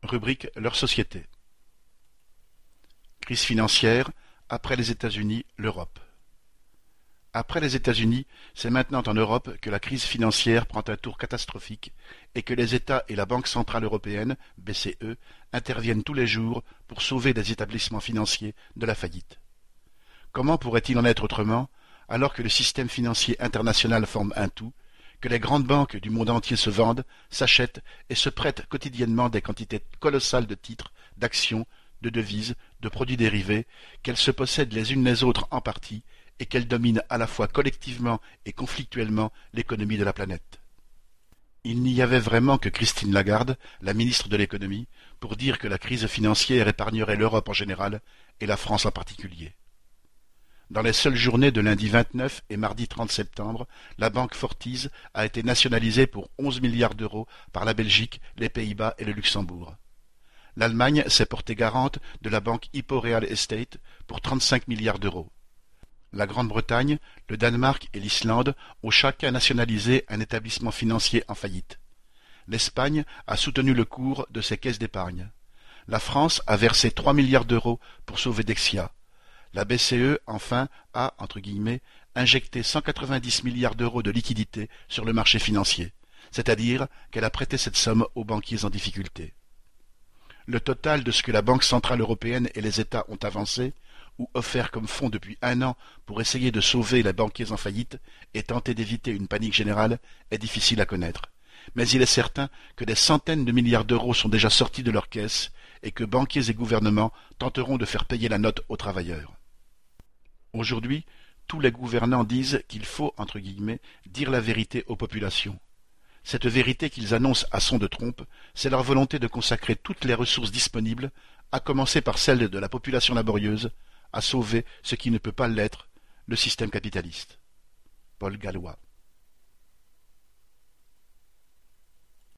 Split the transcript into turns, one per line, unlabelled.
Rubrique Leur société. Crise financière, après les États-Unis, l'Europe. Après les États-Unis, c'est maintenant en Europe que la crise financière prend un tour catastrophique et que les États et la Banque centrale européenne, BCE, interviennent tous les jours pour sauver des établissements financiers de la faillite. Comment pourrait-il en être autrement, alors que le système financier international forme un tout, que les grandes banques du monde entier se vendent, s'achètent et se prêtent quotidiennement des quantités colossales de titres, d'actions, de devises, de produits dérivés, qu'elles se possèdent les unes les autres en partie, et qu'elles dominent à la fois collectivement et conflictuellement l'économie de la planète. Il n'y avait vraiment que Christine Lagarde, la ministre de l'économie, pour dire que la crise financière épargnerait l'Europe en général et la France en particulier. Dans les seules journées de lundi 29 et mardi 30 septembre, la banque Fortis a été nationalisée pour 11 milliards d'euros par la Belgique, les Pays-Bas et le Luxembourg. L'Allemagne s'est portée garante de la banque Hypo Real Estate pour 35 milliards d'euros. La Grande-Bretagne, le Danemark et l'Islande ont chacun nationalisé un établissement financier en faillite. L'Espagne a soutenu le cours de ses caisses d'épargne. La France a versé 3 milliards d'euros pour sauver Dexia. La BCE, enfin, a, entre guillemets, injecté 190 milliards d'euros de liquidités sur le marché financier, c'est-à-dire qu'elle a prêté cette somme aux banquiers en difficulté. Le total de ce que la Banque centrale européenne et les États ont avancé, ou offert comme fonds depuis un an pour essayer de sauver les banquiers en faillite et tenter d'éviter une panique générale, est difficile à connaître. Mais il est certain que des centaines de milliards d'euros sont déjà sortis de leurs caisses et que banquiers et gouvernements tenteront de faire payer la note aux travailleurs. Aujourd'hui, tous les gouvernants disent qu'il faut, entre guillemets, dire la vérité aux populations. Cette vérité qu'ils annoncent à son de trompe, c'est leur volonté de consacrer toutes les ressources disponibles, à commencer par celles de la population laborieuse, à sauver ce qui ne peut pas l'être, le système capitaliste. Paul Gallois.